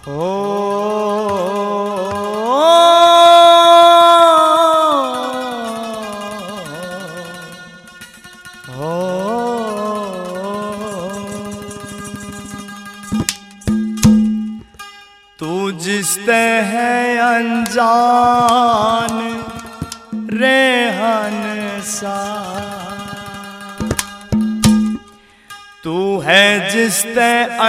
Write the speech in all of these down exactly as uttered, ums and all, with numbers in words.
हो हो तू जिसते है अनजान रेहन सा, तू है जिसते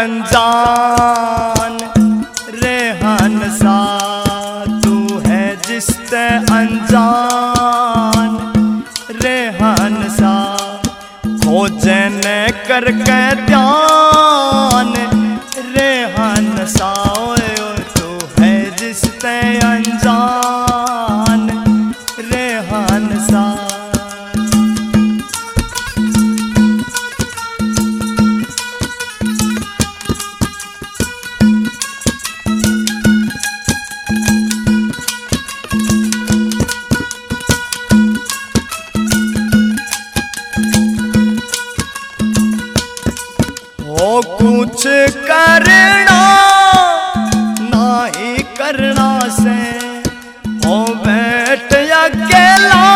अनजान रेहन सा, तू है जिसते अनजान रेहन सा, खोजे ने करके ध्यान रेहन सा, तू है जिसते अनजान रेहन सा। हो कुछ करना नहीं करना से, हो बैठ अकेला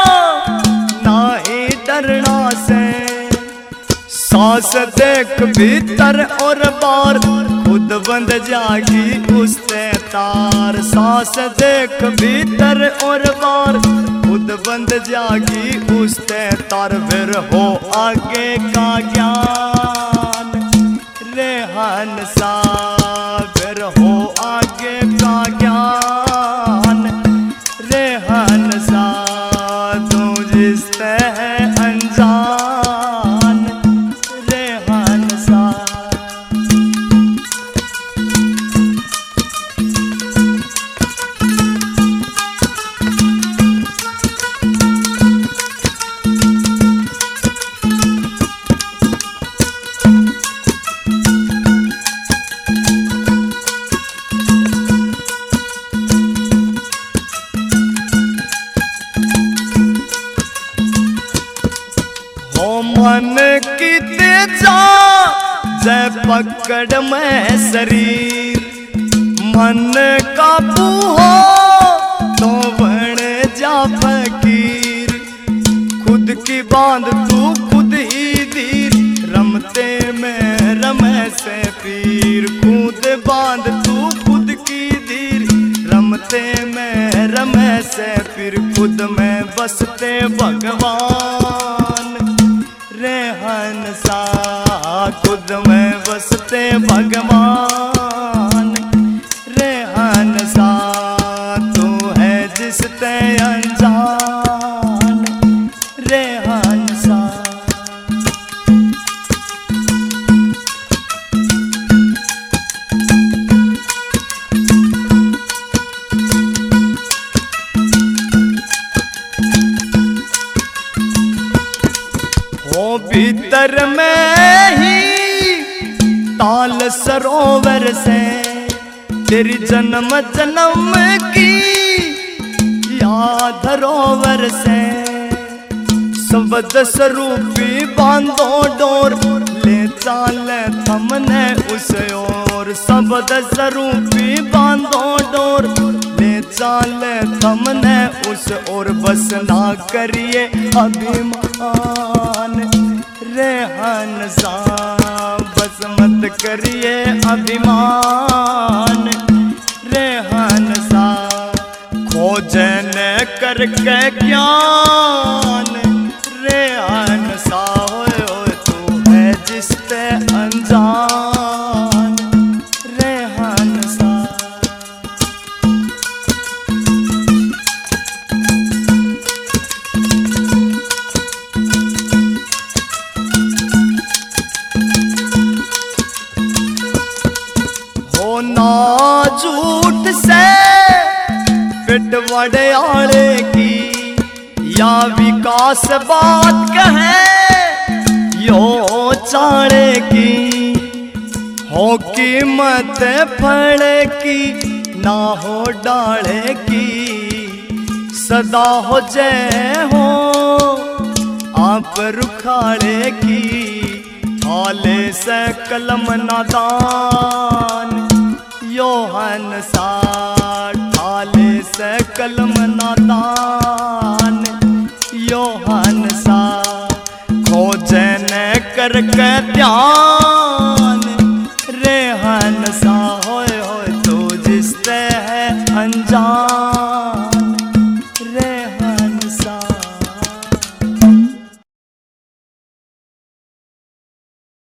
नहीं डरना से, सांस देख भीतर और बाहर खुद बंद जागी उसते तार, सांस देख भीतर और बाहर खुद बंद जागी उसते तार, फिर हो आगे का ज्ञान रेहन सा, फिर हो आगे का ज्ञान रेहन सा, तू जिसते है अनजान रेहन सा। मन की तेजा जय पकड़ में शरीर, मन काबू हो तो बन जा फकीर, खुद की बांध तू खुद ही धीर, रमते में रमे से पीर, खुद बांध तू खुद की धीर, रमते में रमे से पीर, खुद में बसते भगवान रेहन सा, खुद में बसते भगवान रेहन सा, तू है जिसते अनजान रेहन सा। हो भीतर में ही ताल सरोवर से, तेरी जन्म जन्म की याद धरोवर से, शब्द स्वरूपी बांधो डोर ले चाले थमने उस ओर, शब्द स्वरूपी बांधो डोर ले चाले थमने उस ओर, बस ना करिए अभिमान रेहन सा, बस मत करिए अभिमान रेहन सा, खोजे ने करके ज्ञान रेहन सा, तू है जिसते अनजान रेहन सा। ना झूठ से पिट वड़याले की, या विकास बात कहे यो चाड़े की, हो कीमत फड़े की ना हो डाले की, सदा हो जय हो आप रुखाड़े की, थाले से कलम नादान योहन सा ठाले से कलम नादान योहन सा खोजे न करके ध्यान